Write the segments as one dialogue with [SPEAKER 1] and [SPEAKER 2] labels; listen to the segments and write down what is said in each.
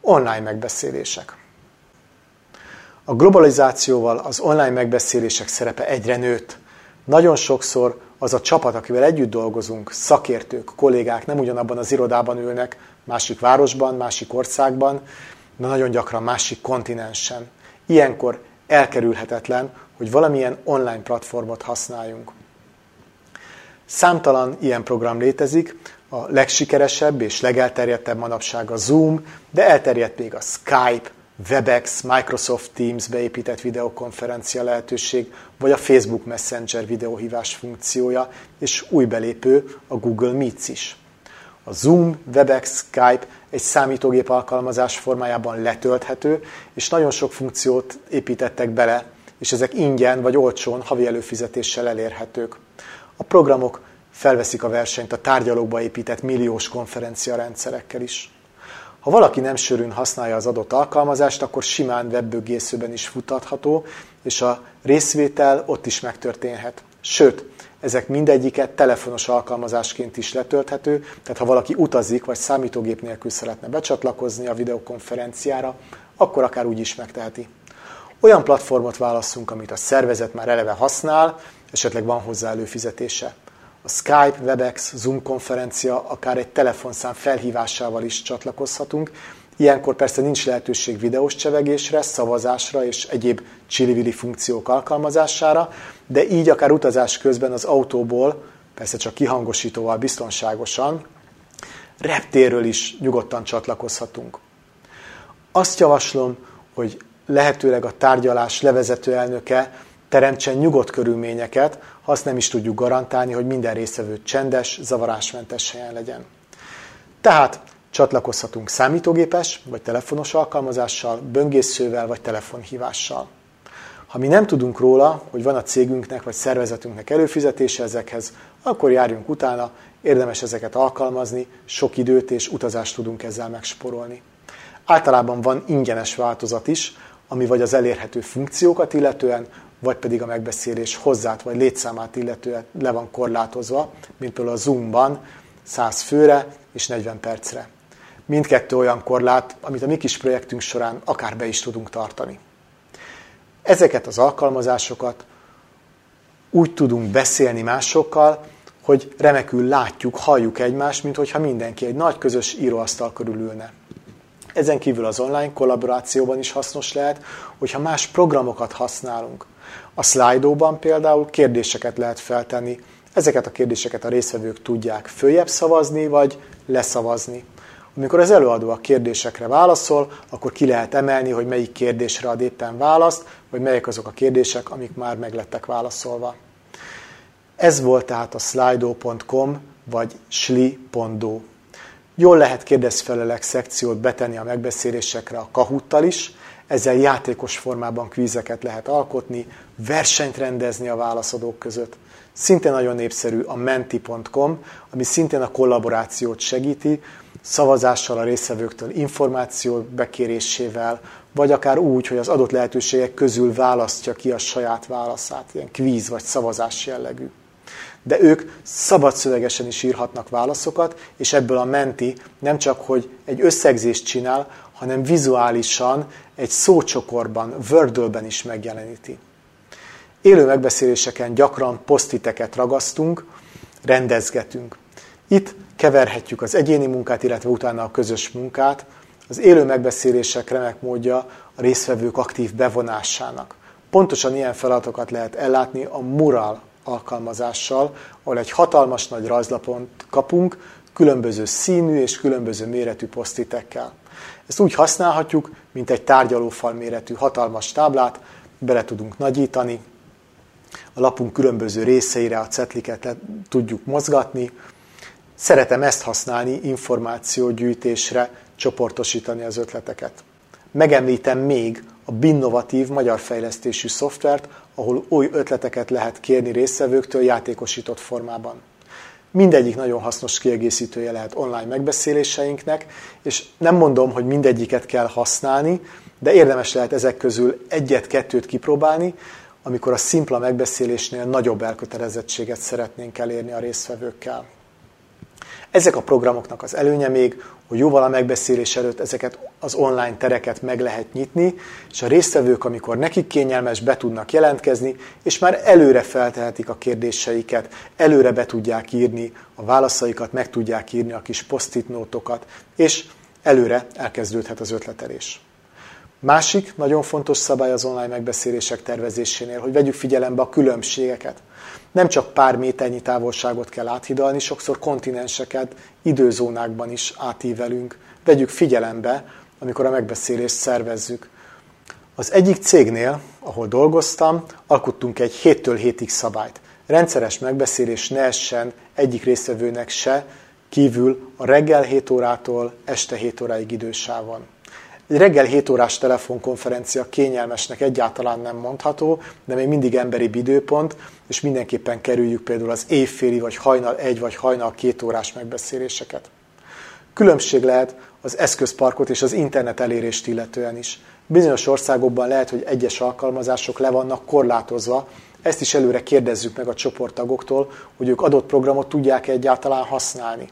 [SPEAKER 1] Online megbeszélések. A globalizációval az online megbeszélések szerepe egyre nőtt. Nagyon sokszor az a csapat, akivel együtt dolgozunk, szakértők, kollégák nem ugyanabban az irodában ülnek, másik városban, másik országban, de nagyon gyakran másik kontinensen. Ilyenkor elkerülhetetlen, hogy valamilyen online platformot használjunk. Számtalan ilyen program létezik, a legsikeresebb és legelterjedtebb manapság a Zoom, de elterjedt még a Skype, Webex, Microsoft Teams beépített videokonferencia lehetőség, vagy a Facebook Messenger videóhívás funkciója, és új belépő a Google Meets is. A Zoom, Webex, Skype egy számítógép alkalmazás formájában letölthető, és nagyon sok funkciót építettek bele, és ezek ingyen vagy olcsón havi előfizetéssel elérhetők. A programok felveszik a versenyt a tárgyalókba épített milliós konferenciarendszerekkel is. Ha valaki nem sűrűn használja az adott alkalmazást, akkor simán webböngészőben is futtatható, és a részvétel ott is megtörténhet. Sőt, ezek mindegyiket telefonos alkalmazásként is letölthető, tehát ha valaki utazik, vagy számítógép nélkül szeretne becsatlakozni a videokonferenciára, akkor akár úgy is megteheti. Olyan platformot válasszunk, amit a szervezet már eleve használ, esetleg van hozzá előfizetése. A Skype, Webex, Zoom konferencia, akár egy telefonszám felhívásával is csatlakozhatunk. Ilyenkor persze nincs lehetőség videós csevegésre, szavazásra és egyéb csili-vili funkciók alkalmazására, de így akár utazás közben az autóból, persze csak kihangosítóval biztonságosan, reptérről is nyugodtan csatlakozhatunk. Azt javaslom, hogy lehetőleg a tárgyalás levezető elnöke teremtsen nyugodt körülményeket, ha azt nem is tudjuk garantálni, hogy minden résztvevő csendes, zavarásmentes helyen legyen. Tehát csatlakozhatunk számítógépes vagy telefonos alkalmazással, böngészővel vagy telefonhívással. Ha mi nem tudunk róla, hogy van a cégünknek vagy szervezetünknek előfizetése ezekhez, akkor járjunk utána, érdemes ezeket alkalmazni, sok időt és utazást tudunk ezzel megspórolni. Általában van ingyenes változat is, ami vagy az elérhető funkciókat illetően, vagy pedig a megbeszélés hozzát vagy létszámát illetően le van korlátozva, mint például a Zoomban 100 főre és 40 percre. Mindkettő olyan korlát, amit a mi kis projektünk során akár be is tudunk tartani. Ezeket az alkalmazásokat úgy tudunk beszélni másokkal, hogy remekül látjuk, halljuk egymást, mint hogyha mindenki egy nagy közös íróasztal körül ülne. Ezen kívül az online kollaborációban is hasznos lehet, hogyha más programokat használunk. A Slido-ban például kérdéseket lehet feltenni, ezeket a kérdéseket a résztvevők tudják följebb szavazni, vagy leszavazni. Amikor az előadó a kérdésekre válaszol, akkor ki lehet emelni, hogy melyik kérdésre ad éppen választ, vagy melyek azok a kérdések, amik már meglettek válaszolva. Ez volt tehát a slido.com vagy sli.do. Jól lehet kérdezfelelek szekciót betenni a megbeszélésekre a Kahoot-tal is, ezzel játékos formában kvízeket lehet alkotni, versenyt rendezni a válaszadók között. Szintén nagyon népszerű a menti.com, ami szintén a kollaborációt segíti, szavazással a résztvevőktől információ bekérésével, vagy akár úgy, hogy az adott lehetőségek közül választja ki a saját válaszát, ilyen kvíz vagy szavazás jellegű. De ők szabadszövegesen is írhatnak válaszokat, és ebből a menti nem csak, hogy egy összegzést csinál, hanem vizuálisan egy szócsokorban, Wordle-ben is megjeleníti. Élő megbeszéléseken gyakran posztiteket ragasztunk, rendezgetünk. Itt keverhetjük az egyéni munkát, illetve utána a közös munkát. Az élő megbeszélések remek módja a résztvevők aktív bevonásának. Pontosan ilyen feladatokat lehet ellátni a Mural alkalmazással, ahol egy hatalmas nagy rajzlapot kapunk, különböző színű és különböző méretű posztitekkel. Ezt úgy használhatjuk, mint egy tárgyalófal méretű hatalmas táblát, bele tudunk nagyítani, a lapunk különböző részeire a cetliket tudjuk mozgatni. Szeretem ezt használni információgyűjtésre, csoportosítani az ötleteket. Megemlítem még a Binnovatív magyar fejlesztésű szoftvert, ahol új ötleteket lehet kérni résztvevőktől játékosított formában. Mindegyik nagyon hasznos kiegészítője lehet online megbeszéléseinknek, és nem mondom, hogy mindegyiket kell használni, de érdemes lehet ezek közül egyet-kettőt kipróbálni, amikor a szimpla megbeszélésnél nagyobb elkötelezettséget szeretnénk elérni a résztvevőkkel. Ezek a programoknak az előnye még, hogy jóval a megbeszélés előtt ezeket az online tereket meg lehet nyitni, és a résztvevők, amikor nekik kényelmes, be tudnak jelentkezni, és már előre feltehetik a kérdéseiket, előre be tudják írni a válaszaikat, meg tudják írni a kis post-it nótokat, és előre elkezdődhet az ötletelés. Másik nagyon fontos szabály az online megbeszélések tervezésénél, hogy vegyük figyelembe a különbségeket. Nem csak pár méternyi távolságot kell áthidalni, sokszor kontinenseket, időzónákban is átívelünk. Vegyük figyelembe, amikor a megbeszélést szervezzük. Az egyik cégnél, ahol dolgoztam, alkottunk egy 7-től 7-ig szabályt. Rendszeres megbeszélés ne essen egyik résztvevőnek se kívül a reggel 7 órától este 7 óráig idősávon. Egy reggel 7 órás telefonkonferencia kényelmesnek egyáltalán nem mondható, de még mindig emberi időpont, és mindenképpen kerüljük például az éjféli, vagy hajnal 1, vagy hajnal 2 órás megbeszéléseket. Különbség lehet az eszközparkot és az internet elérést illetően is. Bizonyos országokban lehet, hogy egyes alkalmazások le vannak korlátozva, ezt is előre kérdezzük meg a csoporttagoktól, hogy ők adott programot tudják egyáltalán használni.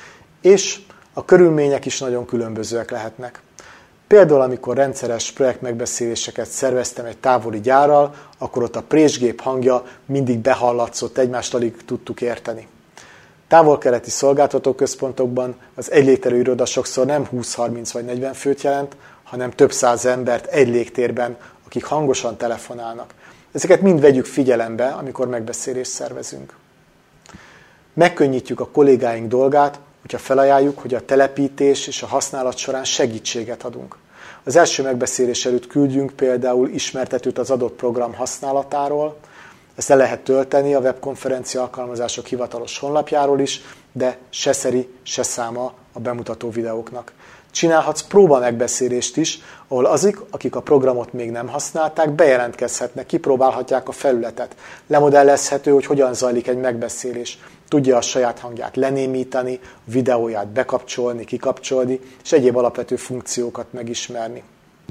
[SPEAKER 1] És a körülmények is nagyon különbözőek lehetnek. Például, amikor rendszeres projektmegbeszéléseket szerveztem egy távoli gyárral, akkor ott a présgép hangja mindig behallatszott, egymást alig tudtuk érteni. Távol-keleti szolgáltatóközpontokban az egy légterű iroda sokszor nem 20-30 vagy 40 főt jelent, hanem több száz embert egy légtérben, akik hangosan telefonálnak. Ezeket mind vegyük figyelembe, amikor megbeszélést szervezünk. Megkönnyítjük a kollégáink dolgát, hogyha felajánljuk, hogy a telepítés és a használat során segítséget adunk. Az első megbeszélés előtt küldjünk például ismertetőt az adott program használatáról, ezt le lehet tölteni a webkonferencia alkalmazások hivatalos honlapjáról is, de se szeri, se száma a bemutató videóknak. Csinálhatsz próba megbeszélést is, ahol azok, akik a programot még nem használták, bejelentkezhetnek, kipróbálhatják a felületet. Lemodellezhető, hogy hogyan zajlik egy megbeszélés. Tudja a saját hangját lenémítani, a videóját bekapcsolni, kikapcsolni, és egyéb alapvető funkciókat megismerni.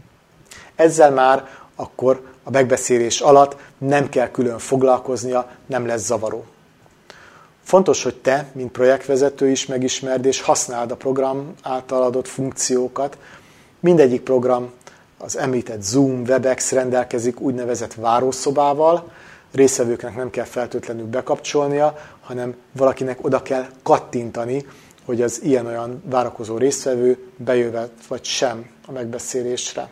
[SPEAKER 1] Ezzel már akkor a megbeszélés alatt nem kell külön foglalkoznia, nem lesz zavaró. Fontos, hogy te, mint projektvezető is megismerd és használd a program által adott funkciókat. Mindegyik program, az említett Zoom, Webex rendelkezik úgynevezett várószobával, résztvevőknek nem kell feltétlenül bekapcsolnia, hanem valakinek oda kell kattintani, hogy az ilyen-olyan várakozó résztvevő bejövet vagy sem a megbeszélésre.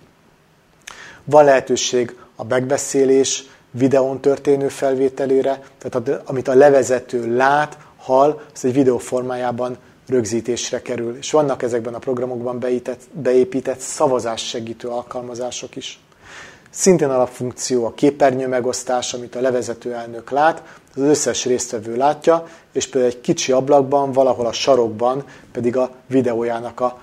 [SPEAKER 1] Van lehetőség a megbeszélés videón történő felvételére, tehát amit a levezető lát, hall, az egy videó formájában rögzítésre kerül. És vannak ezekben a programokban beépített szavazássegítő alkalmazások is. Szintén alapfunkció a képernyő megosztás, amit a levezető elnök lát, az összes résztvevő látja, és például egy kicsi ablakban, valahol a sarokban pedig a videójának a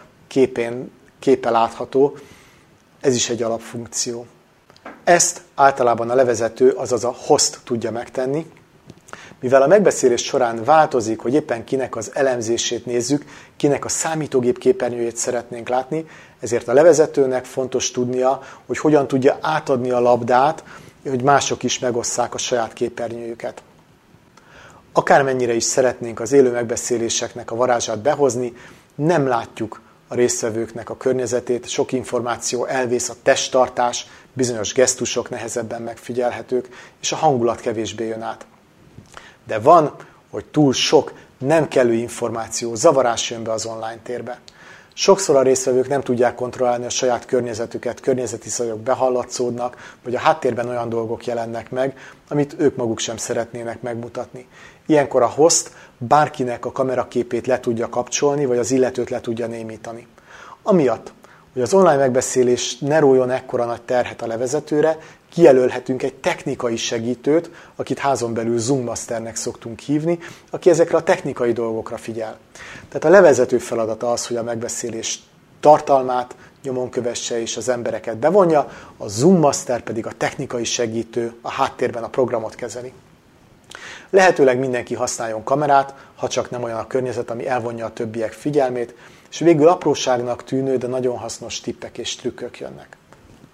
[SPEAKER 1] képe látható. Ez is egy alapfunkció. Ezt általában a levezető, azaz a host tudja megtenni. Mivel a megbeszélés során változik, hogy éppen kinek az elemzését nézzük, kinek a számítógép képernyőjét szeretnénk látni, ezért a levezetőnek fontos tudnia, hogy hogyan tudja átadni a labdát, hogy mások is megosszák a saját képernyőjüket. Akármennyire is szeretnénk az élő megbeszéléseknek a varázsát behozni, nem látjuk a résztvevőknek a környezetét, sok információ elvész, a testtartás, bizonyos gesztusok nehezebben megfigyelhetők, és a hangulat kevésbé jön át. De van, hogy túl sok, nem kellő információ, zavarás jön be az online térbe. Sokszor a résztvevők nem tudják kontrollálni a saját környezetüket, környezeti zajok behallatszódnak, vagy a háttérben olyan dolgok jelennek meg, amit ők maguk sem szeretnének megmutatni. Ilyenkor a host bárkinek a kameraképét le tudja kapcsolni, vagy az illetőt le tudja némítani. Amiatt, hogy az online megbeszélés ne rójon ekkora nagy terhet a levezetőre, kijelölhetünk egy technikai segítőt, akit házon belül Zoom Masternek szoktunk hívni, aki ezekre a technikai dolgokra figyel. Tehát a levezető feladata az, hogy a megbeszélés tartalmát nyomon kövesse és az embereket bevonja, a Zoom Master pedig a technikai segítő a háttérben a programot kezeli. Lehetőleg mindenki használjon kamerát, ha csak nem olyan a környezet, ami elvonja a többiek figyelmét, és végül apróságnak tűnő, de nagyon hasznos tippek és trükkök jönnek.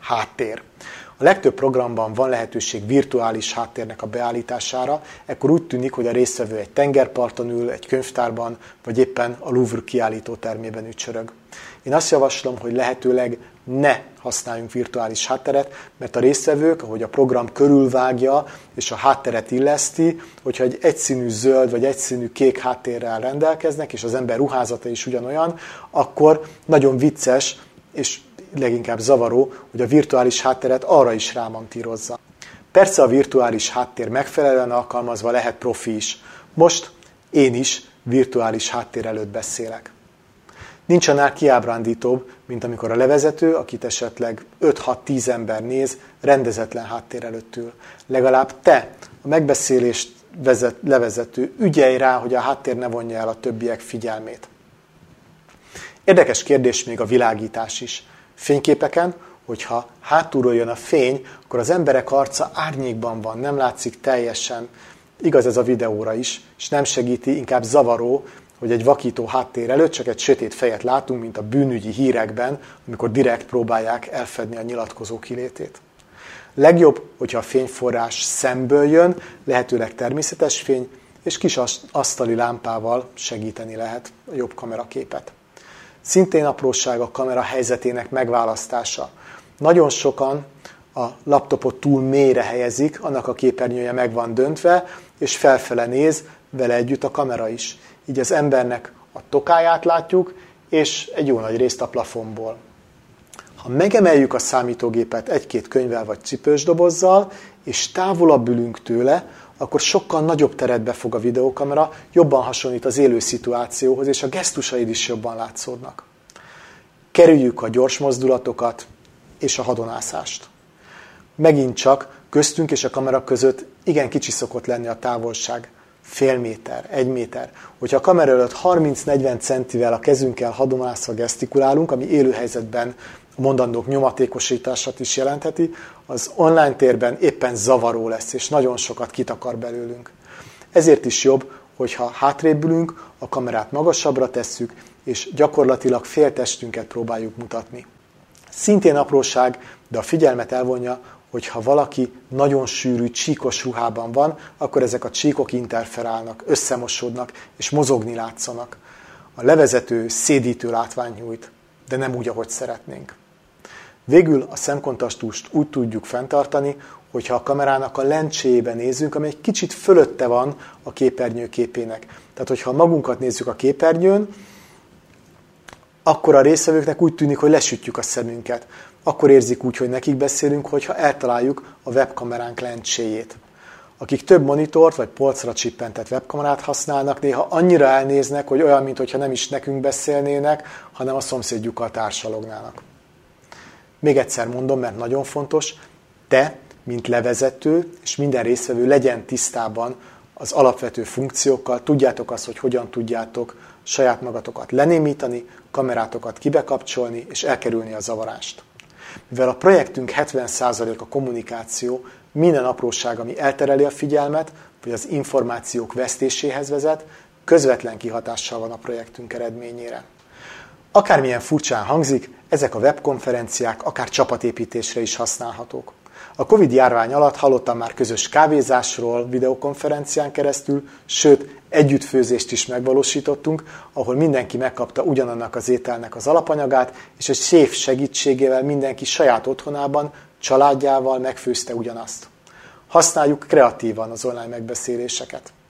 [SPEAKER 1] háttér. A legtöbb programban van lehetőség virtuális háttérnek a beállítására, ekkor úgy tűnik, hogy a résztvevő egy tengerparton ül, egy könyvtárban, vagy éppen a Louvre kiállítótermében ücsörög. Én azt javaslom, hogy lehetőleg ne használjunk virtuális hátteret, mert a résztvevők, ahogy a program körülvágja és a hátteret illeszti, hogyha egy egyszínű zöld vagy egyszínű kék háttérrel rendelkeznek, és az ember ruházata is ugyanolyan, akkor nagyon vicces és leginkább zavaró, hogy a virtuális hátteret arra is rámontírozza. Persze a virtuális háttér megfelelően alkalmazva lehet profi is. Most én is virtuális háttér előtt beszélek. Nincs annál kiábrándítóbb, mint amikor a levezető, akit esetleg 5-6-10 ember néz, rendezetlen háttér előtt ül. Legalább te, a megbeszélést levezető, ügyelj rá, hogy a háttér ne vonja el a többiek figyelmét. Érdekes kérdés még a világítás is. Fényképeken, hogyha hátulról jön a fény, akkor az emberek arca árnyékban van, nem látszik teljesen. Igaz ez a videóra is, és nem segíti, inkább zavaró, hogy egy vakító háttér előtt csak egy sötét fejet látunk, mint a bűnügyi hírekben, amikor direkt próbálják elfedni a nyilatkozó kilétét. Legjobb, hogyha a fényforrás szemből jön, lehetőleg természetes fény, és kis asztali lámpával segíteni lehet a jobb kameraképet. Szintén apróság a kamera helyzetének megválasztása. Nagyon sokan a laptopot túl mélyre helyezik, annak a képernyője meg van döntve, és felfele néz, vele együtt a kamera is. Így az embernek a tokáját látjuk, és egy jó nagy részt a plafonból. Ha megemeljük a számítógépet egy-két könyvvel vagy cipős dobozzal, és távolabb ülünk tőle, akkor sokkal nagyobb teret befog a videókamera, jobban hasonlít az élő szituációhoz, és a gesztusaid is jobban látszódnak. Kerüljük a gyors mozdulatokat és a hadonászást. Megint csak köztünk és a kamera között igen kicsi szokott lenni a távolság. Fél méter, 1 méter. Hogyha a kamera előtt 30-40 centivel a kezünkkel hadonászva gesztikulálunk, ami élő helyzetben a mondandók nyomatékosítását is jelentheti, az online térben éppen zavaró lesz, és nagyon sokat kitakar belőlünk. Ezért is jobb, hogyha hátrébb ülünk, a kamerát magasabbra tesszük, és gyakorlatilag féltestünket próbáljuk mutatni. Szintén apróság, de a figyelmet elvonja, hogyha valaki nagyon sűrű, csíkos ruhában van, akkor ezek a csíkok interferálnak, összemosódnak, és mozogni látszanak. A levezető szédítő látványt nyújt, de nem úgy, ahogy szeretnénk. Végül a szemkontaktust úgy tudjuk fenntartani, hogyha a kamerának a lencséjébe nézünk, ami egy kicsit fölötte van a képernyő képének. Tehát, hogyha magunkat nézzük a képernyőn, akkor a résztvevőknek úgy tűnik, hogy lesütjük a szemünket. Akkor érzik úgy, hogy nekik beszélünk, hogyha eltaláljuk a webkameránk lencséjét. Akik több monitort vagy polcra csippentett webkamerát használnak, néha annyira elnéznek, hogy olyan, mintha nem is nekünk beszélnének, hanem a szomszédjukkal társalognának. Még egyszer mondom, mert nagyon fontos, te, mint levezető, és minden résztvevő legyen tisztában az alapvető funkciókkal, tudjátok azt, hogy hogyan tudjátok saját magatokat lenémítani, kamerátokat kibekapcsolni, és elkerülni a zavarást. Mivel a projektünk 70% a kommunikáció, minden apróság, ami eltereli a figyelmet, vagy az információk vesztéséhez vezet, közvetlen kihatással van a projektünk eredményére. Akármilyen furcsán hangzik, ezek a webkonferenciák akár csapatépítésre is használhatók. A Covid-járvány alatt hallottam már közös kávézásról videokonferencián keresztül, sőt, együttfőzést is megvalósítottunk, ahol mindenki megkapta ugyanannak az ételnek az alapanyagát, és egy séf segítségével mindenki saját otthonában, családjával megfőzte ugyanazt. Használjuk kreatívan az online megbeszéléseket.